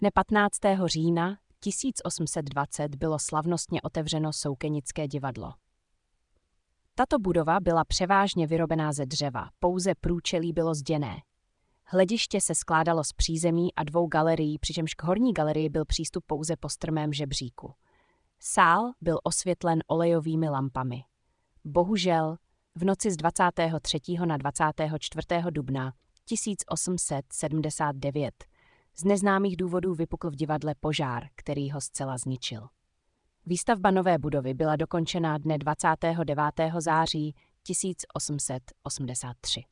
Dne 15. října 1820 bylo slavnostně otevřeno Soukenické divadlo. Tato budova byla převážně vyrobená ze dřeva, pouze průčelí bylo zděné. Hlediště se skládalo z přízemí a 2 galerií, přičemž k horní galerii byl přístup pouze po strmém žebříku. Sál byl osvětlen olejovými lampami. Bohužel, v noci z 23. na 24. dubna 1879 z neznámých důvodů vypukl v divadle požár, který ho zcela zničil. Výstavba nové budovy byla dokončena dne 29. září 1883.